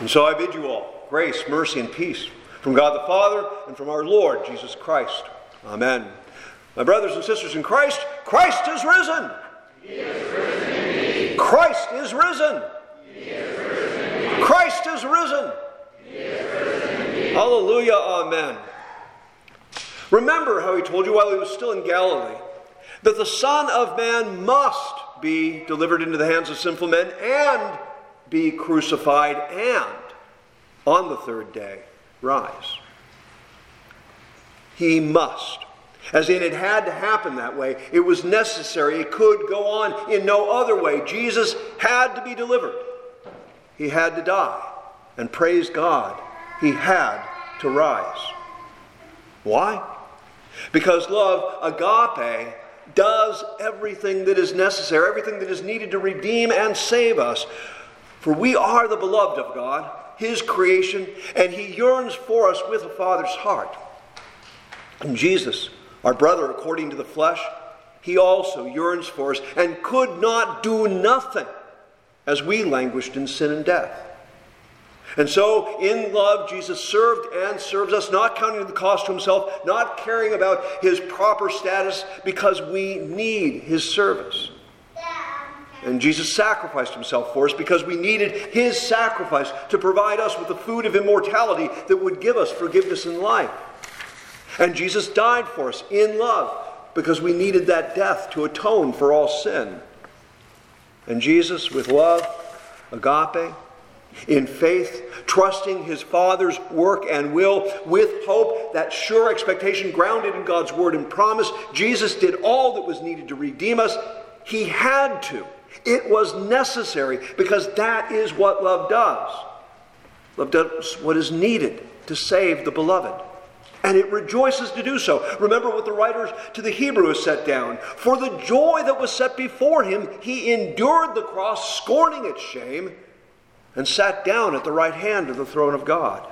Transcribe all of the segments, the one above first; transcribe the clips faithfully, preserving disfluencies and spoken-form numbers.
And so I bid you all grace, mercy, and peace from God the Father and from our Lord Jesus Christ. Amen. My brothers and sisters in Christ, Christ is risen. He is risen indeed. Christ is risen. He is risen indeed. Christ is risen. He is risen indeed. Hallelujah, amen. Remember how he told you while he was still in Galilee that the Son of Man must be delivered into the hands of sinful men and be crucified and on the third day rise. He must. As in, it had to happen that way. It was necessary. It could go on in no other way. Jesus had to be delivered. He had to die. And praise God, he had to rise. Why? Because love, agape, does everything that is necessary, everything that is needed to redeem and save us. For we are the beloved of God, his creation, and he yearns for us with a Father's heart. And Jesus, our brother according to the flesh, he also yearns for us and could not do nothing as we languished in sin and death. And so, in love, Jesus served and serves us, not counting the cost to himself, not caring about his proper status, because we need his service. And Jesus sacrificed himself for us because we needed his sacrifice to provide us with the food of immortality that would give us forgiveness and life. And Jesus died for us in love because we needed that death to atone for all sin. And Jesus, with love, agape, in faith, trusting his Father's work and will, with hope, that sure expectation grounded in God's word and promise, Jesus did all that was needed to redeem us. He had to. It was necessary because that is what love does. Love does what is needed to save the beloved. And it rejoices to do so. Remember what the writers to the Hebrews set down. For the joy that was set before him, he endured the cross, scorning its shame, and sat down at the right hand of the throne of God.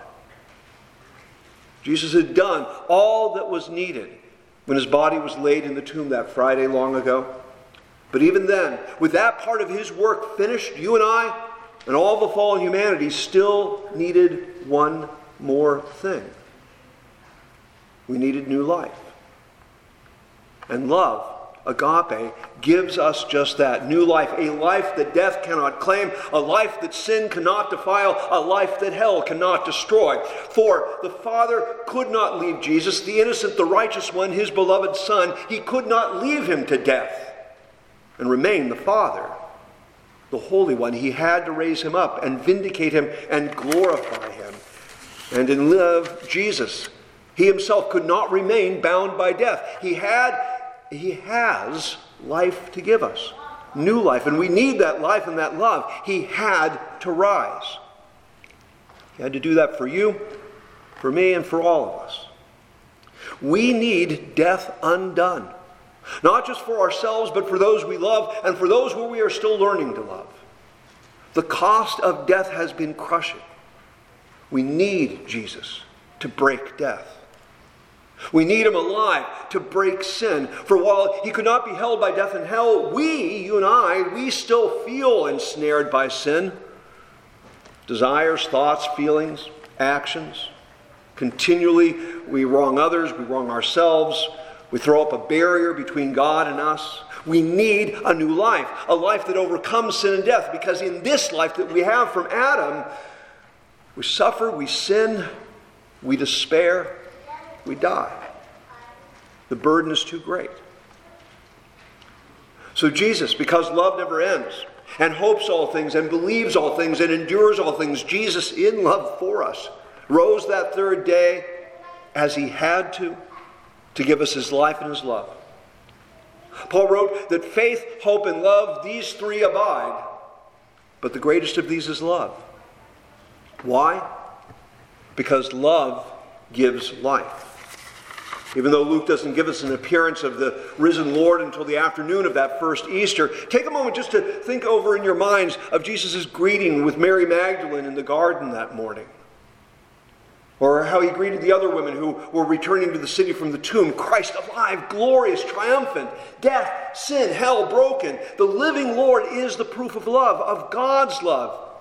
Jesus had done all that was needed when his body was laid in the tomb that Friday long ago. But even then, with that part of his work finished, you and I and all the fallen humanity still needed one more thing. We needed new life. And love, agape, gives us just that. New life. A life that death cannot claim. A life that sin cannot defile. A life that hell cannot destroy. For the Father could not leave Jesus, the innocent, the righteous one, his beloved Son. He could not leave him to death and remain the Father, the Holy One. He had to raise him up and vindicate him and glorify him. And in love, Jesus, he himself could not remain bound by death. He had, he has life to give us, new life. And we need that life and that love. He had to rise. He had to do that for you, for me, and for all of us. We need death undone. Not just for ourselves, but for those we love and for those who we are still learning to love. The cost of death has been crushing. We need Jesus to break death. We need him alive to break sin. For while he could not be held by death and hell, we, you and I, we still feel ensnared by sin. Desires, thoughts, feelings, actions. Continually we wrong others, we wrong ourselves. We throw up a barrier between God and us. We need a new life, a life that overcomes sin and death, because in this life that we have from Adam, we suffer, we sin, we despair, we die. The burden is too great. So Jesus, because love never ends, and hopes all things, and believes all things, and endures all things, Jesus, in love for us, rose that third day as he had to, to give us his life and his love. Paul wrote that faith, hope, and love, these three abide, but the greatest of these is love. Why? Because love gives life. Even though Luke doesn't give us an appearance of the risen Lord until the afternoon of that first Easter, take a moment just to think over in your minds of Jesus' greeting with Mary Magdalene in the garden that morning. Or how he greeted the other women who were returning to the city from the tomb. Christ alive, glorious, triumphant. Death, sin, hell broken. The living Lord is the proof of love, of God's love.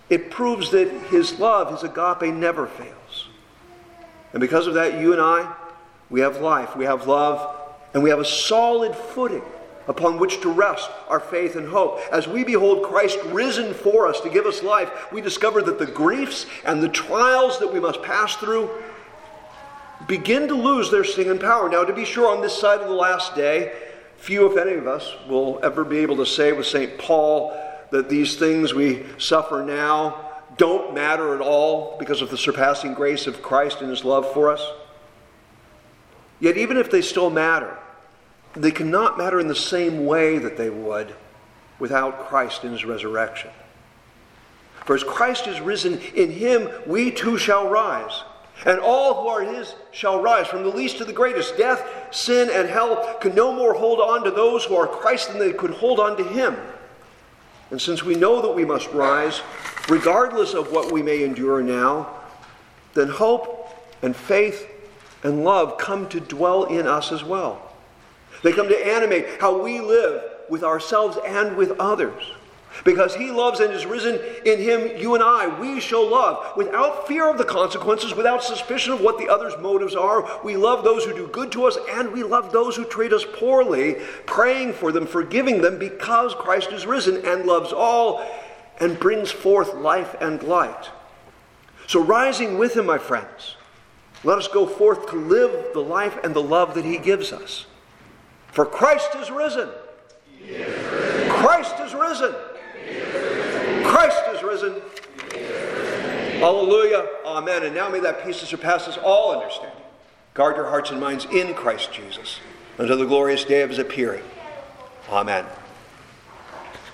it proves that his love, his agape, never fails. And because of that, you and I, we have life, we have love, and we have a solid footing upon which to rest our faith and hope. As we behold Christ risen for us to give us life, we discover that the griefs and the trials that we must pass through begin to lose their sting and power. Now, to be sure, on this side of the last day, few, if any of us, will ever be able to say with Saint Paul that these things we suffer now don't matter at all because of the surpassing grace of Christ and his love for us. Yet even if they still matter, they cannot matter in the same way that they would without Christ in his resurrection. For as Christ is risen, in him we too shall rise. And all who are his shall rise, from the least to the greatest. Death, sin, and hell can no more hold on to those who are Christ than they could hold on to him. And since we know that we must rise, regardless of what we may endure now, then hope and faith and love come to dwell in us as well. They come to animate how we live with ourselves and with others. Because he loves and is risen in him, you and I, we shall love without fear of the consequences, without suspicion of what the other's motives are. We love those who do good to us, and we love those who treat us poorly, praying for them, forgiving them, because Christ is risen and loves all and brings forth life and light. So rising with him, my friends, let us go forth to live the life and the love that he gives us. For Christ is risen. He is risen. Christ is risen. He is risen. Christ is risen. He is risen. Hallelujah. Amen. And now may that peace that surpasses all understanding guard your hearts and minds in Christ Jesus until the glorious day of his appearing. Amen.